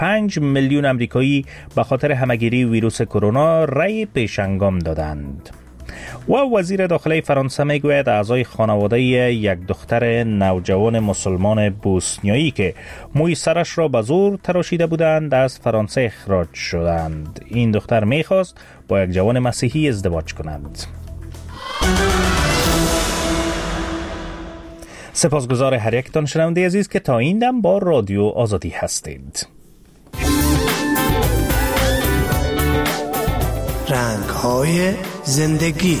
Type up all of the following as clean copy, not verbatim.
5 میلیون امریکایی به خاطر همه‌گیری ویروس کرونا رأی پیشنگام دادند. و وزیر داخلی فرانسه میگوید اعضای خانواده یک دختر نوجوان مسلمان بوسنیایی که موی سرش را به زور تراشیده بودند از فرانسه اخراج شدند. این دختر میخواست با یک جوان مسیحی ازدواج کنند. سپاسگزار هر یکتان شنونده عزیز که تا این دم با رادیو آزادی هستید. رنگ‌های زندگی.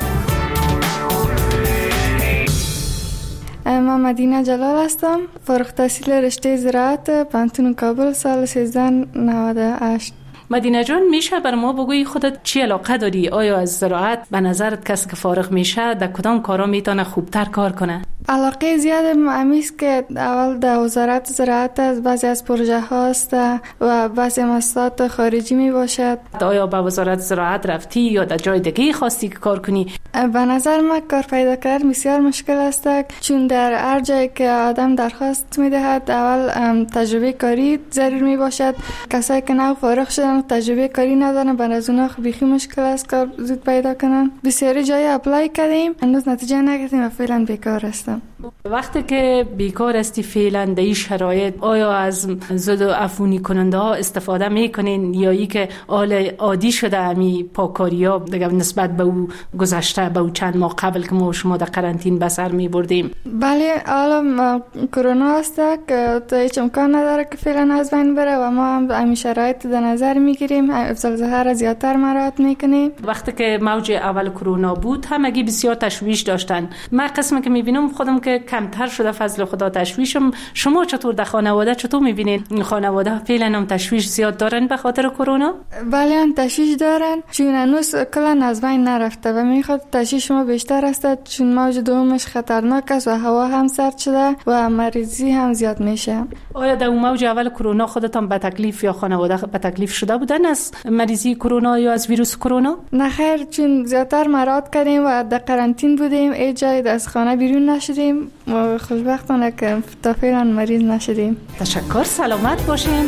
من مدینه جلال هستم، فارغ التحصیل رشته زراعت پانتون کابل سال 1398. مدینه جان، میشه بر ما بگویی خودت چی علاقه داری؟ آیا از زراعت به نظرت کسی که فارغ میشه در کدام کارا میتونه خوبتر کار کنه؟ علاقه زیادم همیست که اول در وزارت زراعت است، بعضی از پروژه هاست و بعضی مسئولات خارجی می باشد. آیا به وزارت زراعت رفتی یا در جای دیگه خواستی که کار کنی؟ به نظر من کار پیدا کردن بسیار مشکل است، چون در هر جایی که آدم درخواست میدهد اول تجربه کاری ضرور می باشد. کسایی که نو فارغ شدن و تجربه کاری ندارن برای از اونها بیخی مشکل است کار زود پیدا کنن. بسیاری جای اپلای کردیم، هنوز نتیجه نگرفتیم و فعلا بیکار هستم. وقتی که بیکار هستی فعلا در این شرایط، آیا از ضد عفونی کننده ها استفاده میکنین یا ای که حال عادی شده همی پاکاری ها دیگه نسبت به او گذشته، به او چند ماه قبل که ما شما در قرنطین به سر میبردیم؟ بله، حالا کرونا است که هیچ امکان نداره که فعلا از بین بره و ما هم همین شرایط در نظر میگیریم، افضل ظاهر زیادتر مراعات میکنیم. وقتی که موج اول کرونا بود همگی بسیار تشویش داشتن. من قسمی که میبینم خودم که کمتر شده فضل خدا تشویشم. شما چطور در خانواده چطور میبینین؟ خانواده فعلا هم تشویش زیاد دارن به خاطر کرونا؟ بله، هم تشویش دارن، چون هنوز کلا از بین نرفته و میخواد تشویش ما بیشتر است، چون موج دومش خطرناک است و هوا هم سرد شده و مریضی هم زیاد میشه. آیا در موج اول کرونا خودتان به تکلیف یا خانواده به تکلیف شده بودن از مریضی کرونا یا از ویروس کرونا؟ نه خیر، چون زیادتر مراعات کردیم و در قرنطین بودیم، هیچ جای از خانه بیرون نشدیم و خوشبختانه که تا فعلا مریض نشدیم. تشکر، سلامت باشین.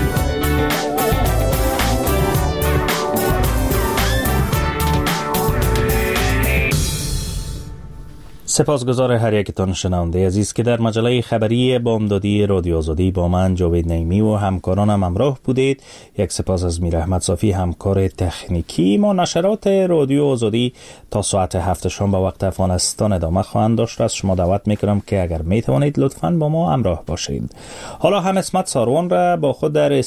سپاسگزار هر یکتان شنونده عزیز که در مجله خبری بامدادی رادیو آزادی با من جاوید نعیمی و همکارانم همراه بودید. یک سپاس از میر احمد صافی همکار تکنیکی. ما نشرات رادیو آزادی تا ساعت 7 شام به وقت افغانستان ادامه خواهند داشت. از شما دعوت میکنم که اگر میتوانید لطفاً با ما همراه باشید. حالا هم اسمت ساروان را با خود در